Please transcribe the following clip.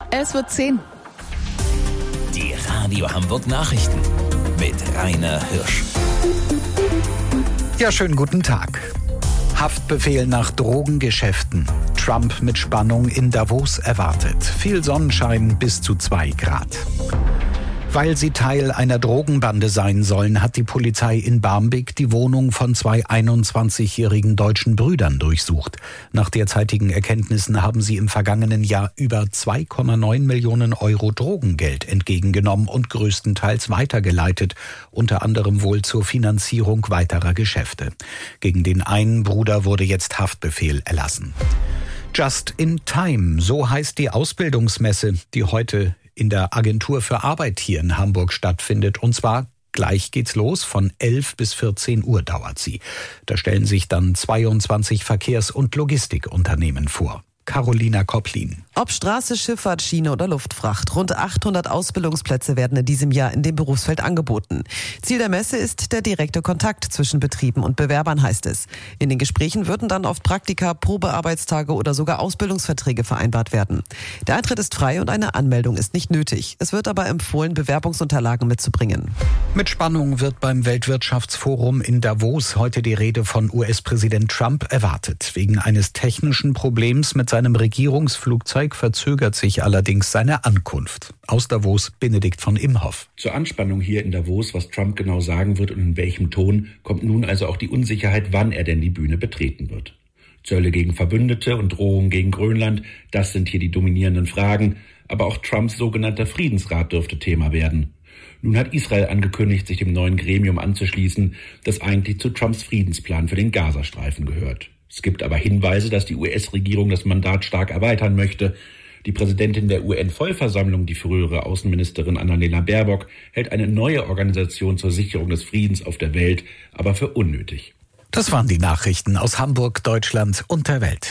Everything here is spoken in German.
Es wird 10. Die Radio Hamburg Nachrichten mit Rainer Hirsch. Ja, schönen guten Tag. Haftbefehl nach Drogengeschäften. Trump mit Spannung in Davos erwartet. Viel Sonnenschein bis zu 2 Grad. Weil sie Teil einer Drogenbande sein sollen, hat die Polizei in Barmbek die Wohnung von 2 21-jährigen deutschen Brüdern durchsucht. Nach derzeitigen Erkenntnissen haben sie im vergangenen Jahr über 2,9 Millionen Euro Drogengeld entgegengenommen und größtenteils weitergeleitet, unter anderem wohl zur Finanzierung weiterer Geschäfte. Gegen den einen Bruder wurde jetzt Haftbefehl erlassen. Just in Time, so heißt die Ausbildungsmesse, die heute in der Agentur für Arbeit hier in Hamburg stattfindet. Und zwar gleich geht's los, von 11 bis 14 Uhr dauert sie. Da stellen sich dann 22 Verkehrs- und Logistikunternehmen vor. Carolina Kopplin. Ob Straße, Schifffahrt, Schiene oder Luftfracht, rund 800 Ausbildungsplätze werden in diesem Jahr in dem Berufsfeld angeboten. Ziel der Messe ist der direkte Kontakt zwischen Betrieben und Bewerbern, heißt es. In den Gesprächen würden dann oft Praktika, Probearbeitstage oder sogar Ausbildungsverträge vereinbart werden. Der Eintritt ist frei und eine Anmeldung ist nicht nötig. Es wird aber empfohlen, Bewerbungsunterlagen mitzubringen. Mit Spannung wird beim Weltwirtschaftsforum in Davos heute die Rede von US-Präsident Trump erwartet. Wegen eines technischen Problems mit seinem Regierungsflugzeug verzögert sich allerdings seine Ankunft. Aus Davos Benedikt von Imhoff. Zur Anspannung hier in Davos, was Trump genau sagen wird und in welchem Ton, kommt nun also auch die Unsicherheit, wann er denn die Bühne betreten wird. Zölle gegen Verbündete und Drohungen gegen Grönland, das sind hier die dominierenden Fragen. Aber auch Trumps sogenannter Friedensrat dürfte Thema werden. Nun hat Israel angekündigt, sich dem neuen Gremium anzuschließen, das eigentlich zu Trumps Friedensplan für den Gazastreifen gehört. Es gibt aber Hinweise, dass die US-Regierung das Mandat stark erweitern möchte. Die Präsidentin der UN-Vollversammlung, die frühere Außenministerin Annalena Baerbock, hält eine neue Organisation zur Sicherung des Friedens auf der Welt aber für unnötig. Das waren die Nachrichten aus Hamburg, Deutschland und der Welt.